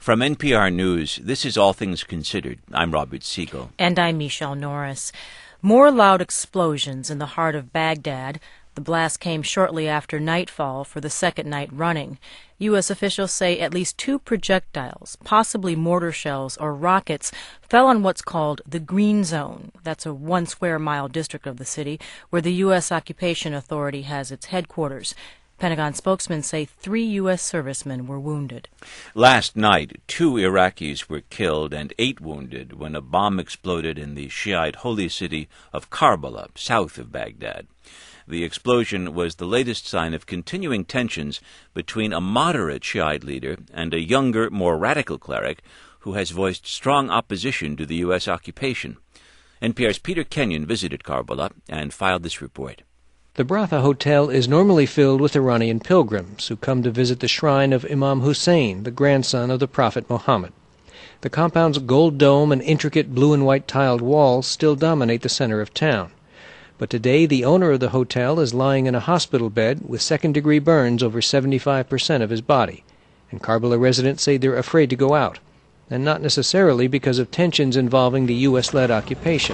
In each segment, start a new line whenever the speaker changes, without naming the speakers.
From NPR News, this is All Things Considered. I'm Robert Siegel.
And I'm Michelle Norris. More loud explosions in the heart of Baghdad. The blast came shortly after nightfall for the second night running. U.S. officials say at least 2 projectiles, possibly mortar shells or rockets, fell on what's called the Green Zone. That's a 1 square mile district of the city where the U.S. Occupation Authority has its headquarters. Pentagon spokesmen say 3 U.S. servicemen were wounded.
Last night, 2 Iraqis were killed and 8 wounded when a bomb exploded in the Shiite holy city of Karbala, south of Baghdad. The explosion was the latest sign of continuing tensions between a moderate Shiite leader and a younger, more radical cleric who has voiced strong opposition to the U.S. occupation. NPR's Peter Kenyon visited Karbala and filed this report.
The Bratha Hotel is normally filled with Iranian pilgrims who come to visit the shrine of Imam Hussein, the grandson of the Prophet Muhammad. The compound's gold dome and intricate blue and white tiled walls still dominate the center of town. But today the owner of the hotel is lying in a hospital bed with second-degree burns over 75% of his body, and Karbala residents say they're afraid to go out, and not necessarily because of tensions involving the U.S.-led occupation.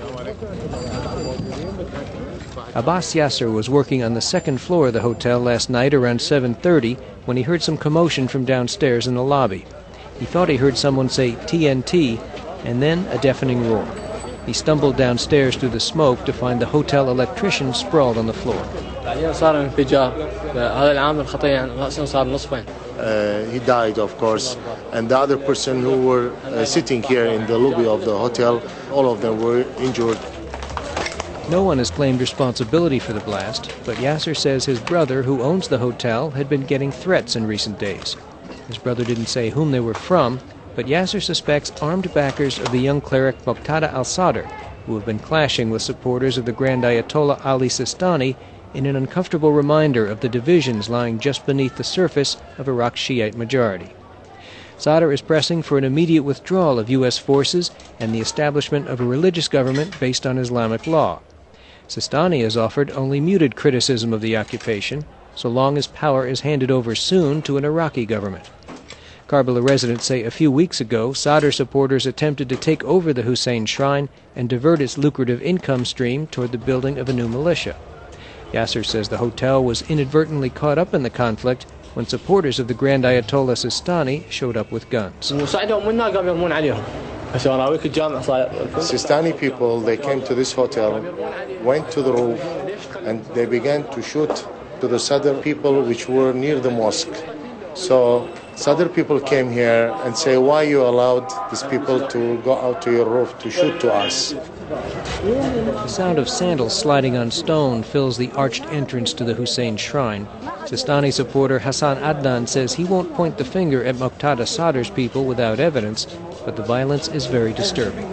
Abbas Yasser was working on the second floor of the hotel last night around 7:30 when he heard some commotion from downstairs in the lobby. He thought he heard someone say TNT and then a deafening roar. He stumbled downstairs through the smoke to find the hotel electrician sprawled on the floor.
He died, of course, and the other person who were sitting here in the lobby of the hotel, all of them were injured.
No one has claimed responsibility for the blast, but Yasser says his brother, who owns the hotel, had been getting threats in recent days. His brother didn't say whom they were from, but Yasser suspects armed backers of the young cleric Muqtada al-Sadr, who have been clashing with supporters of the Grand Ayatollah Ali Sistani in an uncomfortable reminder of the divisions lying just beneath the surface of Iraq's Shiite majority. Sadr is pressing for an immediate withdrawal of U.S. forces and the establishment of a religious government based on Islamic law. Sistani has offered only muted criticism of the occupation, so long as power is handed over soon to an Iraqi government. Karbala residents say a few weeks ago, Sadr supporters attempted to take over the Hussein shrine and divert its lucrative income stream toward the building of a new militia. Yasser says the hotel was inadvertently caught up in the conflict when supporters of the Grand Ayatollah Sistani showed up with guns.
Sistani people, they came to this hotel, went to the roof, and they began to shoot to the Sadr people which were near the mosque. So Sadr people came here and say, why you allowed these people to go out to your roof to shoot to us?
The sound of sandals sliding on stone fills the arched entrance to the Hussein shrine. Sistani supporter Hassan Adnan says he won't point the finger at Muqtada Sadr's people without evidence, but the violence is very disturbing.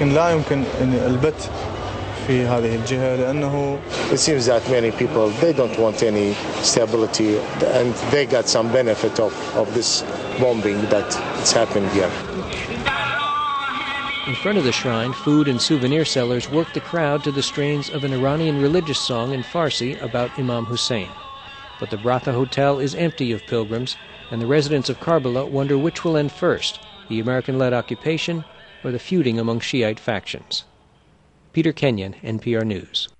It seems that many people, they don't want any stability, and they got some benefit of this bombing that it's happened here.
In front of the shrine, food and souvenir sellers work the crowd to the strains of an Iranian religious song in Farsi about Imam Hussein. But the Bratha Hotel is empty of pilgrims, and the residents of Karbala wonder which will end first, the American-led occupation or the feuding among Shiite factions. Peter Kenyon, NPR News.